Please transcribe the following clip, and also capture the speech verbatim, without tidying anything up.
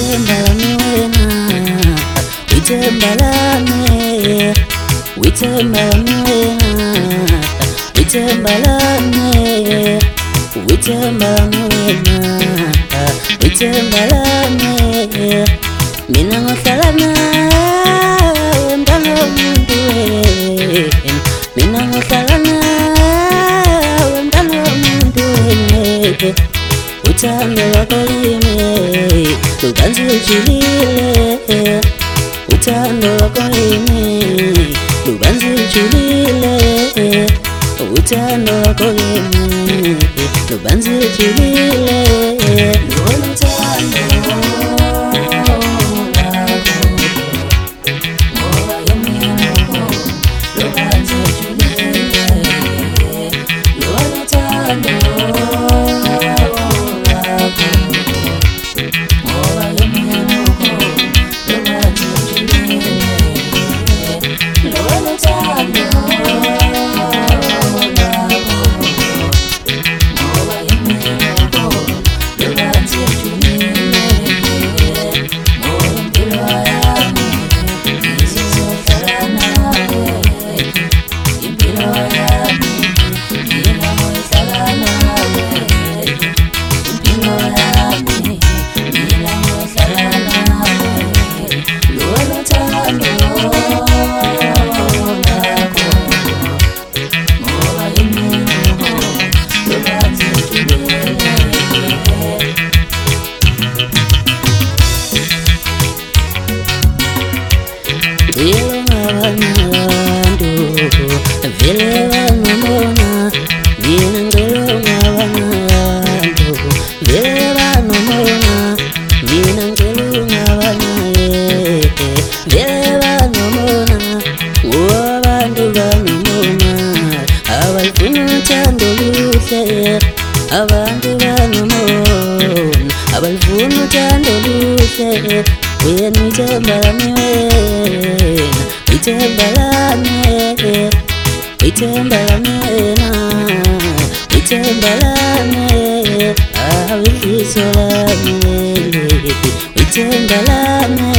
Withembalame wena, withembalame, withembalame wena, withembalame, withembalame wena, withembalame. Mina ngohlala nawe mntwana womuntu wena, mina ngohlala nawe mntwana womuntu wena. Uthando lwakho kimi lubanzi lujulile, uthando lwakho kimi lubanzi lujulile, uthando lwakho kimi lubanzi lujulile. Lolu thando lwakho ngoba kimi lwakho lubanzi lujulile, lolu thando vele vanomona, mina ngelo ngabantu, vele vanomona, mina ngelo ngabanaye, vele vanomona, abantu vanomona, abalifuna uthando luhle, abantu vanomona, abalifuna uthando luhle. Wena withembalame wena, withembalame, withembalame wena, withembalame, awifiso lami, withembalame.